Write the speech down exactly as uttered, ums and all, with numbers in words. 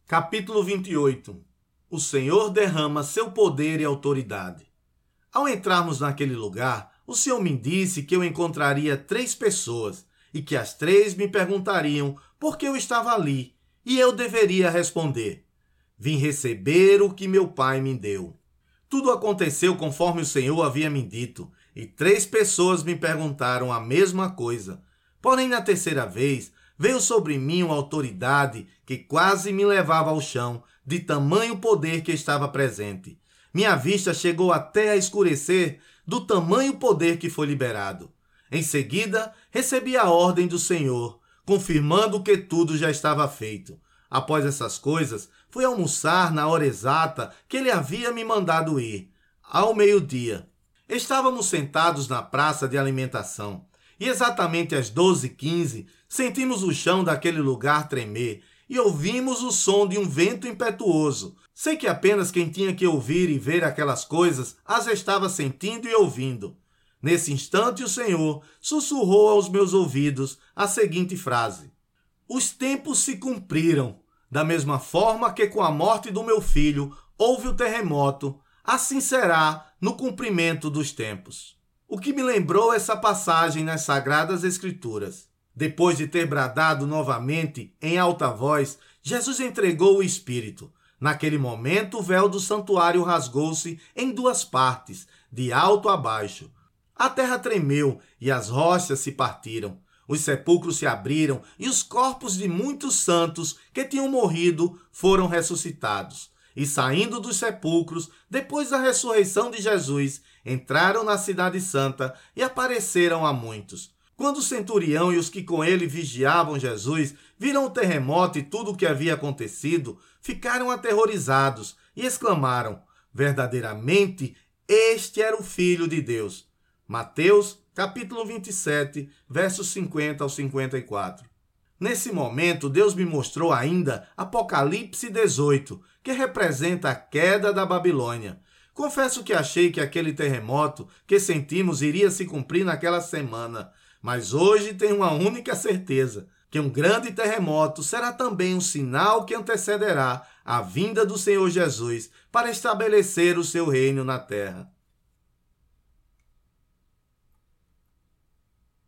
Capítulo vinte e oito. O Senhor derrama seu poder e autoridade. Ao entrarmos naquele lugar, o Senhor me disse que eu encontraria três pessoas e que as três me perguntariam por que eu estava ali, e eu deveria responder: vim receber o que meu Pai me deu. Tudo aconteceu conforme o Senhor havia me dito, e três pessoas me perguntaram a mesma coisa. Porém, na terceira vez, veio sobre mim uma autoridade que quase me levava ao chão, de tamanho poder que estava presente. Minha vista chegou até a escurecer do tamanho poder que foi liberado. Em seguida, recebi a ordem do Senhor, confirmando que tudo já estava feito. Após essas coisas, fui almoçar na hora exata que ele havia me mandado ir, ao meio-dia. Estávamos sentados na praça de alimentação. E exatamente às doze e quinze, sentimos o chão daquele lugar tremer e ouvimos o som de um vento impetuoso. Sei que apenas quem tinha que ouvir e ver aquelas coisas as estava sentindo e ouvindo. Nesse instante, o Senhor sussurrou aos meus ouvidos a seguinte frase: os tempos se cumpriram. Da mesma forma que com a morte do meu filho houve o terremoto, assim será no cumprimento dos tempos. O que me lembrou essa passagem nas Sagradas Escrituras. Depois de ter bradado novamente em alta voz, Jesus entregou o Espírito. Naquele momento, o véu do santuário rasgou-se em duas partes, de alto a baixo. A terra tremeu e as rochas se partiram. Os sepulcros se abriram e os corpos de muitos santos que tinham morrido foram ressuscitados. E saindo dos sepulcros, depois da ressurreição de Jesus, entraram na cidade santa e apareceram a muitos. Quando o centurião e os que com ele vigiavam Jesus viram o terremoto e tudo o que havia acontecido, ficaram aterrorizados e exclamaram: verdadeiramente, este era o Filho de Deus. Mateus, capítulo vinte e sete, versos cinquenta ao cinquenta e quatro. Nesse momento, Deus me mostrou ainda Apocalipse dezoito, que representa a queda da Babilônia. Confesso que achei que aquele terremoto que sentimos iria se cumprir naquela semana, mas hoje tenho uma única certeza, que um grande terremoto será também um sinal que antecederá a vinda do Senhor Jesus para estabelecer o seu reino na terra.